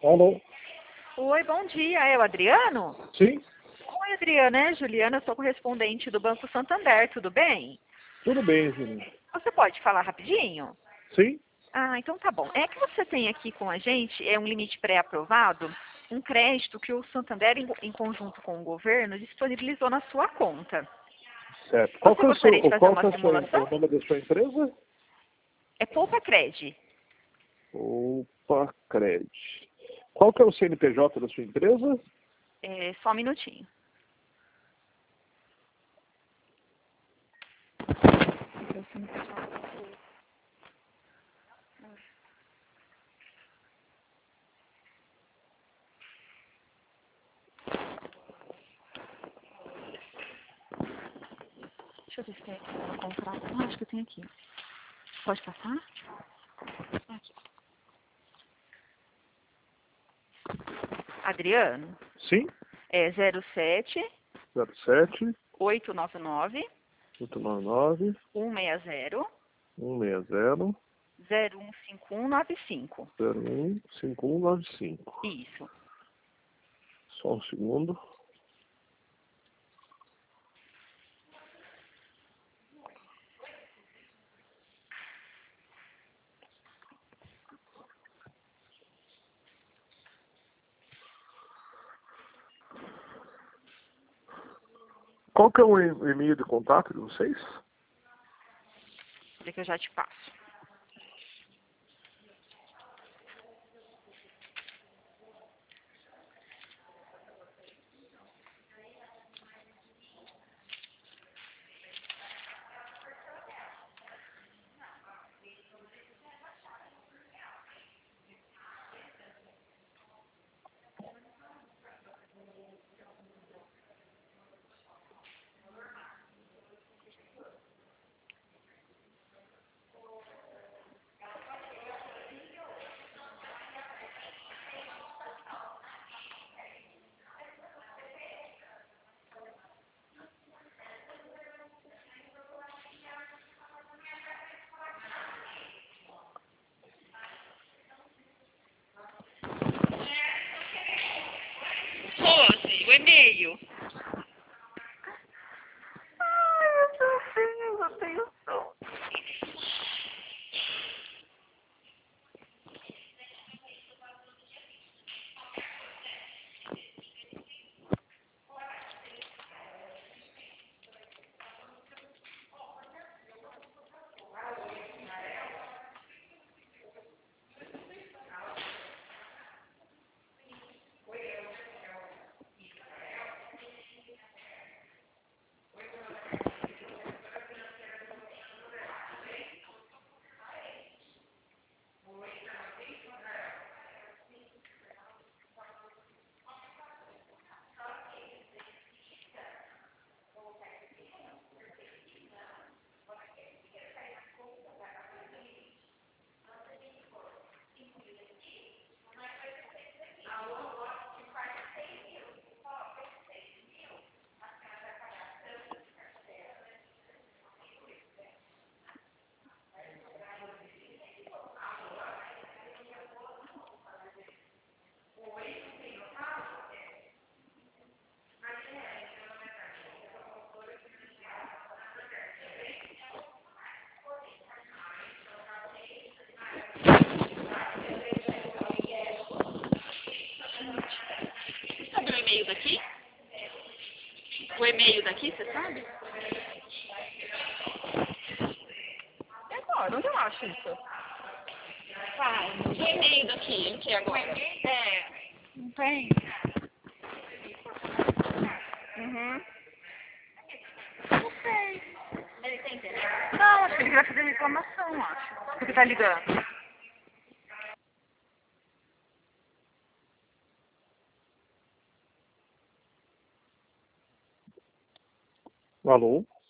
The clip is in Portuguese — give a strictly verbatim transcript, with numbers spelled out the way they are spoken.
Alô? Oi, bom dia. É o Adriano? Sim? Oi, Adriano. É Juliana, eu sou correspondente do Banco Santander, tudo bem? Tudo bem, Julinho. Você pode falar rapidinho? Sim? Ah, então tá bom. É que você tem aqui com a gente, é um limite pré-aprovado, um crédito que o Santander, em, em conjunto com o governo, disponibilizou na sua conta. Certo. Qual Você que é o seu, gostaria de fazer qual que uma é o, seu, simulação? o nome da sua empresa? É Poupa Cred. Opa, Cred. Qual que é o C N P J da sua empresa? É, só um minutinho. Deixa eu ver se tem aqui para comprar. Ah, acho que tem aqui. Pode passar? Aqui. Adriano, Sim? é zero sete zero sete, oito nove nove oito nove nove, um seis zero um seis zero, zero um cinco um nove cinco. zero um cinco um nove cinco. Isso. Só um segundo. Qual que é o e- e-mail de contato de vocês? Peraí que eu já te passo. Rose, o e-mail. Ai, meu Deus, eu tenho som. Sabe o e-mail daqui? O e-mail daqui, você sabe? É agora, onde eu acho isso? Tá, o e-mail daqui, em que agora? É. Não tem? Uhum. Não sei. Ele tem interesse? Não, acho que ele vai fazer reclamação, acho. Porque tá ligando. Alô?